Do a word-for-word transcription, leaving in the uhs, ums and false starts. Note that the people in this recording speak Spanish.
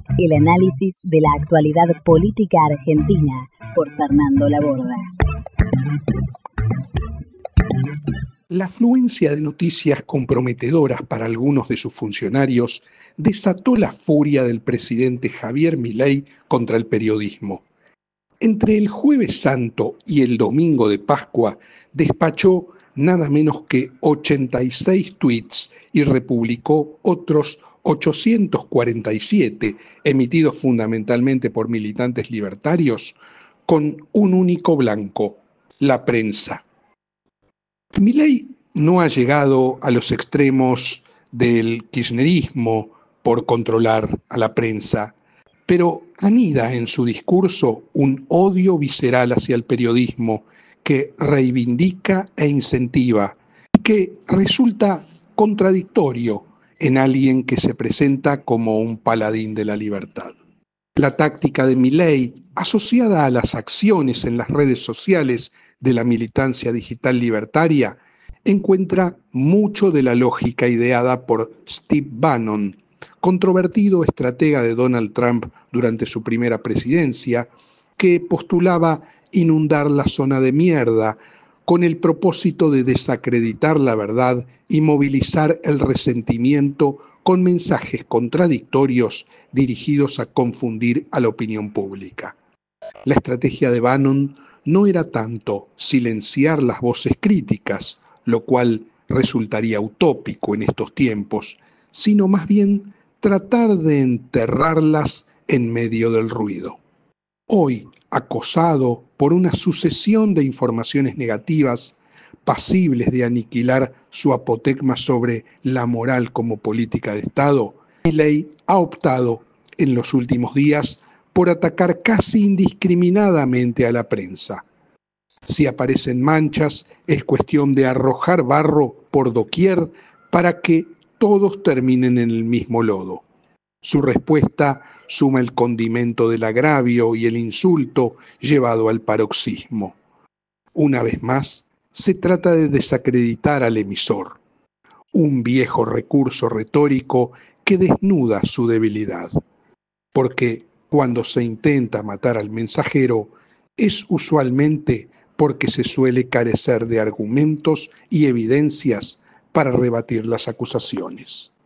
El análisis de la actualidad política argentina por Fernando Laborda. La afluencia de noticias comprometedoras para algunos de sus funcionarios desató la furia del presidente Javier Milei contra el periodismo. Entre el Jueves Santo y el Domingo de Pascua despachó nada menos que ochenta y seis tweets y republicó otros ochocientos cuarenta y siete, emitidos fundamentalmente por militantes libertarios, con un único blanco: la prensa. Milei no ha llegado a los extremos del kirchnerismo por controlar a la prensa, pero anida en su discurso un odio visceral hacia el periodismo que reivindica e incentiva y que resulta contradictorio en alguien que se presenta como un paladín de la libertad. La táctica de Milei, asociada a las acciones en las redes sociales de la militancia digital libertaria, encuentra mucho de la lógica ideada por Steve Bannon, controvertido estratega de Donald Trump durante su primera presidencia, que postulaba inundar la zona de mierda con el propósito de desacreditar la verdad y movilizar el resentimiento con mensajes contradictorios dirigidos a confundir a la opinión pública. La estrategia de Bannon no era tanto silenciar las voces críticas, lo cual resultaría utópico en estos tiempos, sino más bien tratar de enterrarlas en medio del ruido. Hoy, acosado por una sucesión de informaciones negativas, pasibles de aniquilar su apotegma sobre la moral como política de Estado, Milei ha optado en los últimos días por atacar casi indiscriminadamente a la prensa. Si aparecen manchas, es cuestión de arrojar barro por doquier para que todos terminen en el mismo lodo. Su respuesta suma el condimento del agravio y el insulto llevado al paroxismo. Una vez más, se trata de desacreditar al emisor, un viejo recurso retórico que desnuda su debilidad, porque cuando se intenta matar al mensajero es usualmente porque se suele carecer de argumentos y evidencias para rebatir las acusaciones.